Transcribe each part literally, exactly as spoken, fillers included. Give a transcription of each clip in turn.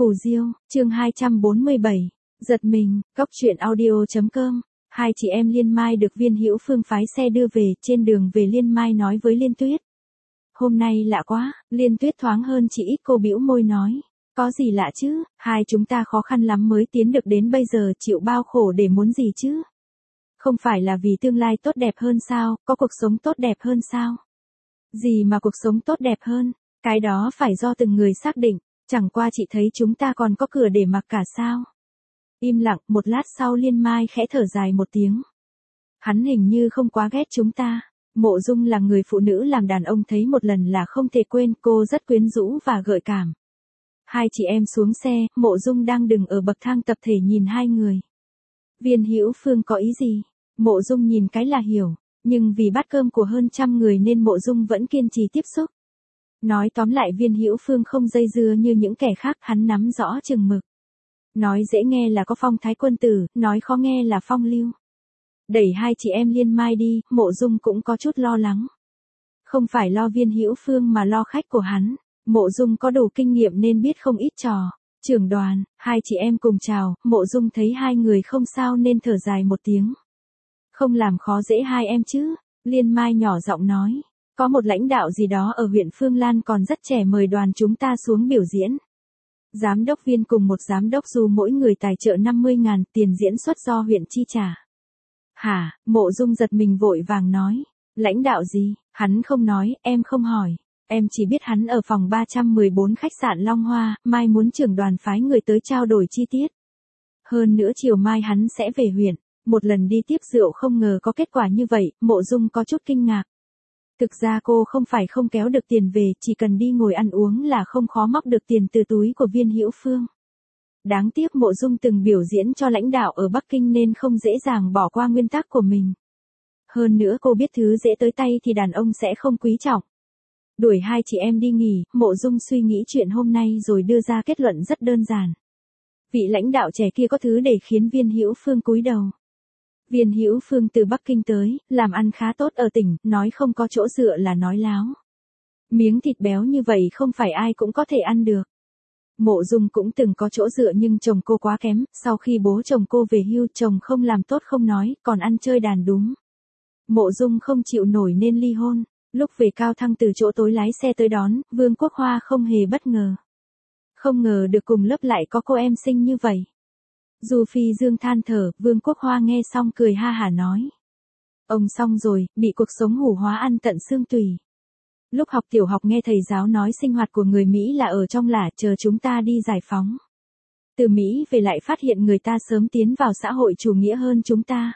Phù Diêu, chương hai trăm bốn mươi bảy, giật mình, cóc truyện audio chấm com. Hai chị em Liên Mai được Viên Hữu Phương phái xe đưa về, trên đường về Liên Mai nói với Liên Tuyết. Hôm nay lạ quá, Liên Tuyết thoáng hơn chị ít, cô bĩu môi nói. Có gì lạ chứ, hai chúng ta khó khăn lắm mới tiến được đến bây giờ, chịu bao khổ để muốn gì chứ? Không phải là vì tương lai tốt đẹp hơn sao, có cuộc sống tốt đẹp hơn sao? Gì mà cuộc sống tốt đẹp hơn, cái đó phải do từng người xác định, chẳng qua chị thấy chúng ta còn có cửa để mặc cả sao? Im lặng, một lát sau Liên Mai khẽ thở dài một tiếng. Hắn hình như không quá ghét chúng ta. Mộ Dung là người phụ nữ làm đàn ông thấy một lần là không thể quên, cô rất quyến rũ và gợi cảm. Hai chị em xuống xe, Mộ Dung đang đứng ở bậc thang tập thể nhìn hai người. Viên Hữu Phương có ý gì? Mộ Dung nhìn cái là hiểu, nhưng vì bát cơm của hơn trăm người nên Mộ Dung vẫn kiên trì tiếp xúc. Nói tóm lại Viên Hữu Phương không dây dưa như những kẻ khác, hắn nắm rõ chừng mực. Nói dễ nghe là có phong thái quân tử, nói khó nghe là phong lưu. Đẩy hai chị em Liên Mai đi, Mộ Dung cũng có chút lo lắng. Không phải lo Viên Hữu Phương mà lo khách của hắn. Mộ Dung có đủ kinh nghiệm nên biết không ít trò. Trưởng đoàn, hai chị em cùng chào, Mộ Dung thấy hai người không sao nên thở dài một tiếng. Không làm khó dễ hai em chứ, Liên Mai nhỏ giọng nói. Có một lãnh đạo gì đó ở huyện Phương Lan còn rất trẻ mời đoàn chúng ta xuống biểu diễn. Giám đốc Viên cùng một giám đốc Du mỗi người tài trợ năm mươi ngàn, tiền diễn xuất do huyện chi trả. Hả, Mộ Dung giật mình vội vàng nói. Lãnh đạo gì, hắn không nói, em không hỏi. Em chỉ biết hắn ở phòng ba trăm mười bốn khách sạn Long Hoa, mai muốn trưởng đoàn phái người tới trao đổi chi tiết. Hơn nữa chiều mai hắn sẽ về huyện. Một lần đi tiếp rượu không ngờ có kết quả như vậy, Mộ Dung có chút kinh ngạc. Thực ra cô không phải không kéo được tiền về, chỉ cần đi ngồi ăn uống là không khó móc được tiền từ túi của Viên Hữu Phương. Đáng tiếc Mộ Dung từng biểu diễn cho lãnh đạo ở Bắc Kinh nên không dễ dàng bỏ qua nguyên tắc của mình. Hơn nữa cô biết thứ dễ tới tay thì đàn ông sẽ không quý trọng. Đuổi hai chị em đi nghỉ, Mộ Dung suy nghĩ chuyện hôm nay rồi đưa ra kết luận rất đơn giản. Vị lãnh đạo trẻ kia có thứ để khiến Viên Hữu Phương cúi đầu. Viên Hữu Phương từ Bắc Kinh tới, làm ăn khá tốt ở tỉnh, nói không có chỗ dựa là nói láo. Miếng thịt béo như vậy không phải ai cũng có thể ăn được. Mộ Dung cũng từng có chỗ dựa nhưng chồng cô quá kém, sau khi bố chồng cô về hưu, chồng không làm tốt không nói, còn ăn chơi đàn đúng. Mộ Dung không chịu nổi nên ly hôn. Lúc về Cao Thăng từ chỗ tối lái xe tới đón, Vương Quốc Hoa không hề bất ngờ. Không ngờ được cùng lớp lại có cô em xinh như vậy. Du Phi Dương than thở, Vương Quốc Hoa nghe xong cười ha hả nói. Ông xong rồi, bị cuộc sống hủ hóa ăn tận xương tủy. Lúc học tiểu học nghe thầy giáo nói sinh hoạt của người Mỹ là ở trong lả, chờ chúng ta đi giải phóng. Từ Mỹ về lại phát hiện người ta sớm tiến vào xã hội chủ nghĩa hơn chúng ta.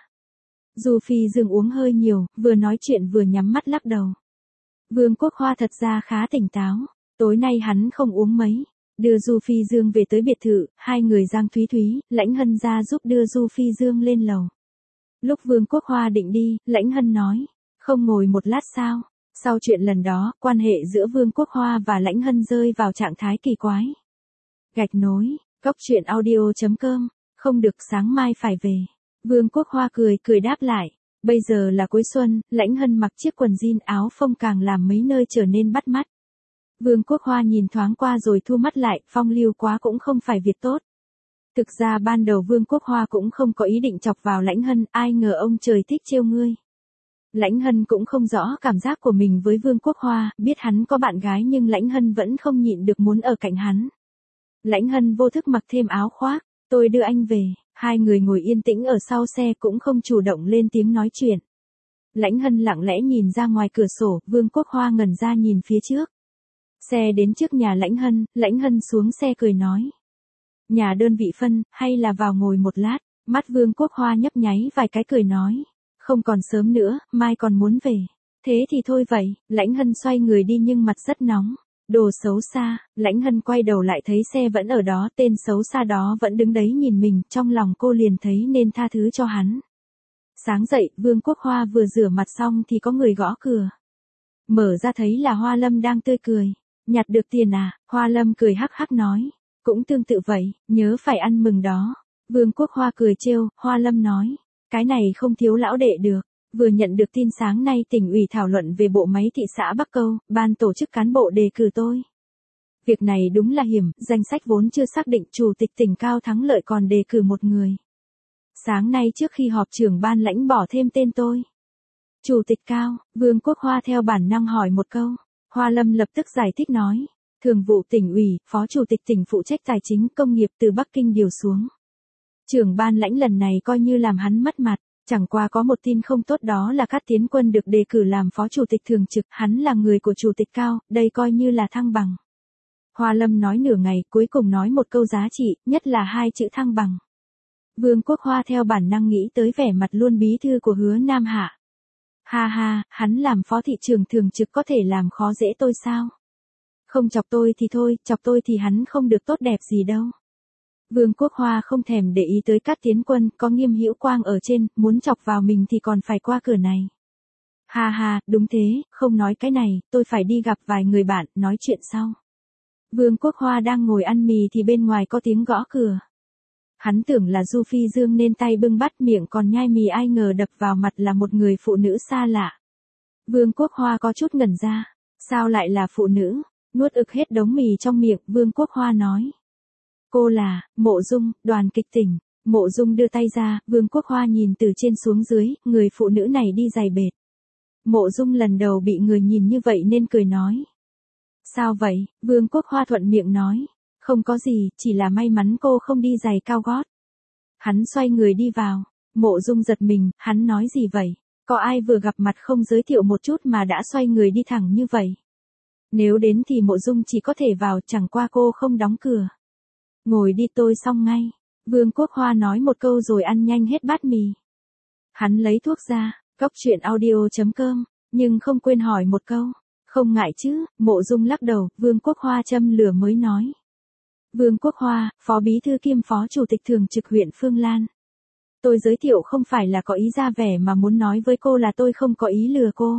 Du Phi Dương uống hơi nhiều, vừa nói chuyện vừa nhắm mắt lắc đầu. Vương Quốc Hoa thật ra khá tỉnh táo, tối nay hắn không uống mấy. Đưa Du Phi Dương về tới biệt thự, hai người Giang Thúy Thúy, Lãnh Hân ra giúp đưa Du Phi Dương lên lầu. Lúc Vương Quốc Hoa định đi, Lãnh Hân nói, không ngồi một lát sao? Sau chuyện lần đó, quan hệ giữa Vương Quốc Hoa và Lãnh Hân rơi vào trạng thái kỳ quái. Gạch nối, cóc truyện audio chấm com, không được sáng mai phải về. Vương Quốc Hoa cười cười đáp lại, bây giờ là cuối xuân, Lãnh Hân mặc chiếc quần jean áo phông càng làm mấy nơi trở nên bắt mắt. Vương Quốc Hoa nhìn thoáng qua rồi thu mắt lại, phong lưu quá cũng không phải việc tốt. Thực ra ban đầu Vương Quốc Hoa cũng không có ý định chọc vào Lãnh Hân, ai ngờ ông trời thích trêu ngươi. Lãnh Hân cũng không rõ cảm giác của mình với Vương Quốc Hoa, biết hắn có bạn gái nhưng Lãnh Hân vẫn không nhịn được muốn ở cạnh hắn. Lãnh Hân vô thức mặc thêm áo khoác, tôi đưa anh về, hai người ngồi yên tĩnh ở sau xe cũng không chủ động lên tiếng nói chuyện. Lãnh Hân lặng lẽ nhìn ra ngoài cửa sổ, Vương Quốc Hoa ngẩn ra nhìn phía trước. Xe đến trước nhà Lãnh Hân, Lãnh Hân xuống xe cười nói. Nhà đơn vị phân, hay là vào ngồi một lát, mắt Vương Quốc Hoa nhấp nháy vài cái cười nói. Không còn sớm nữa, mai còn muốn về. Thế thì thôi vậy, Lãnh Hân xoay người đi nhưng mặt rất nóng. Đồ xấu xa, Lãnh Hân quay đầu lại thấy xe vẫn ở đó, tên xấu xa đó vẫn đứng đấy nhìn mình, trong lòng cô liền thấy nên tha thứ cho hắn. Sáng dậy, Vương Quốc Hoa vừa rửa mặt xong thì có người gõ cửa. Mở ra thấy là Hoa Lâm đang tươi cười. Nhặt được tiền à, Hoa Lâm cười hắc hắc nói. Cũng tương tự vậy, nhớ phải ăn mừng đó. Vương Quốc Hoa cười trêu, Hoa Lâm nói. Cái này không thiếu lão đệ được. Vừa nhận được tin sáng nay tỉnh ủy thảo luận về bộ máy thị xã Bắc Câu, ban tổ chức cán bộ đề cử tôi. Việc này đúng là hiểm, danh sách vốn chưa xác định, chủ tịch tỉnh Cao Thắng Lợi còn đề cử một người. Sáng nay trước khi họp trưởng ban lãnh bỏ thêm tên tôi. Chủ tịch Cao, Vương Quốc Hoa theo bản năng hỏi một câu. Hoa Lâm lập tức giải thích nói. Thường vụ tỉnh ủy, phó chủ tịch tỉnh phụ trách tài chính công nghiệp từ Bắc Kinh điều xuống. Trưởng ban lãnh lần này coi như làm hắn mất mặt. Chẳng qua có một tin không tốt, đó là Cát Tiến Quân được đề cử làm phó chủ tịch thường trực, hắn là người của chủ tịch Cao, đây coi như là thăng bằng. Hoa Lâm nói nửa ngày, cuối cùng nói một câu giá trị, nhất là hai chữ thăng bằng. Vương Quốc Hoa theo bản năng nghĩ tới vẻ mặt luôn bí thư của Hứa Nam Hạ. Ha ha, hắn làm phó thị trưởng thường trực có thể làm khó dễ tôi sao? Không chọc tôi thì thôi, chọc tôi thì hắn không được tốt đẹp gì đâu. Vương Quốc Hoa không thèm để ý tới Cát Tiến Quân, có Nghiêm Hữu Quang ở trên, muốn chọc vào mình thì còn phải qua cửa này. Ha ha, đúng thế, không nói cái này, tôi phải đi gặp vài người bạn, nói chuyện sau. Vương Quốc Hoa đang ngồi ăn mì thì bên ngoài có tiếng gõ cửa. Hắn tưởng là Du Phi Dương nên tay bưng bát miệng còn nhai mì, ai ngờ đập vào mặt là một người phụ nữ xa lạ. Vương Quốc Hoa có chút ngẩn ra, sao lại là phụ nữ? Nuốt ực hết đống mì trong miệng, Vương Quốc Hoa nói. Cô là, Mộ Dung, đoàn kịch tỉnh. Mộ Dung đưa tay ra, Vương Quốc Hoa nhìn từ trên xuống dưới, người phụ nữ này đi giày bệt. Mộ Dung lần đầu bị người nhìn như vậy nên cười nói. Sao vậy? Vương Quốc Hoa thuận miệng nói. Không có gì, chỉ là may mắn cô không đi giày cao gót. Hắn xoay người đi vào. Mộ Dung giật mình, hắn nói gì vậy? Có ai vừa gặp mặt không giới thiệu một chút mà đã xoay người đi thẳng như vậy? Nếu đến thì Mộ Dung chỉ có thể vào, chẳng qua cô không đóng cửa. Ngồi đi, tôi xong ngay. Vương Quốc Hoa nói một câu rồi ăn nhanh hết bát mì. Hắn lấy thuốc ra, cóc truyện audio chấm com, nhưng không quên hỏi một câu. Không ngại chứ? Mộ Dung lắc đầu, Vương Quốc Hoa châm lửa mới nói. Vương Quốc Hoa, phó bí thư kiêm phó chủ tịch thường trực huyện Phương Lan. Tôi giới thiệu không phải là có ý ra vẻ mà muốn nói với cô là tôi không có ý lừa cô.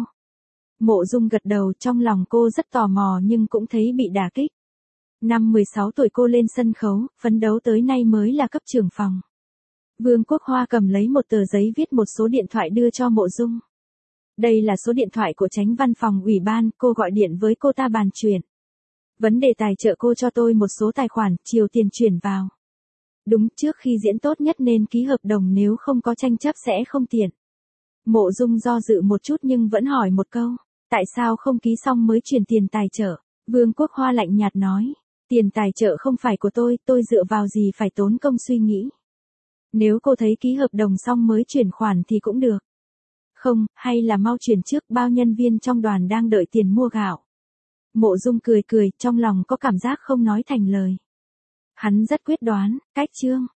Mộ Dung gật đầu, trong lòng cô rất tò mò nhưng cũng thấy bị đả kích. Năm mười sáu tuổi cô lên sân khấu, phấn đấu tới nay mới là cấp trưởng phòng. Vương Quốc Hoa cầm lấy một tờ giấy viết một số điện thoại đưa cho Mộ Dung. Đây là số điện thoại của Chánh văn phòng ủy ban, cô gọi điện với cô ta bàn chuyện. Vấn đề tài trợ cô cho tôi một số tài khoản, chiều tiền chuyển vào. Đúng, trước khi diễn tốt nhất nên ký hợp đồng, nếu không có tranh chấp sẽ không tiện. Mộ Dung do dự một chút nhưng vẫn hỏi một câu. Tại sao không ký xong mới chuyển tiền tài trợ? Vương Quốc Hoa lạnh nhạt nói. Tiền tài trợ không phải của tôi, tôi dựa vào gì phải tốn công suy nghĩ. Nếu cô thấy ký hợp đồng xong mới chuyển khoản thì cũng được. Không, hay là mau chuyển trước, bao nhân viên trong đoàn đang đợi tiền mua gạo. Mộ Dung cười cười, trong lòng có cảm giác không nói thành lời. Hắn rất quyết đoán, cách chương.